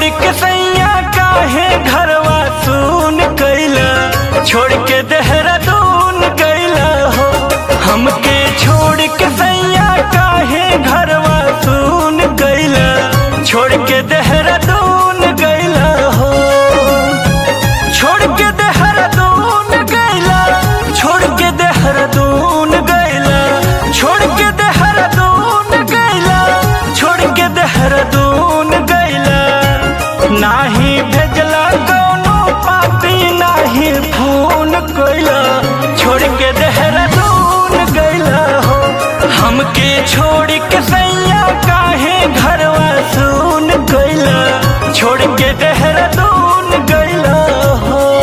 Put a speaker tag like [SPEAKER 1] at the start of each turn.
[SPEAKER 1] के सैया काहे घरवा सुन कैला, छोड़ के देहरादून गैला हो। हमके छोड़ के सैया काहे घरवा सुन गैला, छोड़ के देहरादून गैला हो। छोड़ के देहरादून गैला, छोड़ के देहरादून गैला, छोड़ के देहरादून गैला, छोड़ के देहरादून गैला। नाही भेजला कौनो पापी, नाही फोन कैला, छोड़ के देहरादून गैला हो। हमके छोड़ के सैया काहे घरवा सुन कैला, छोड़ के देहरादून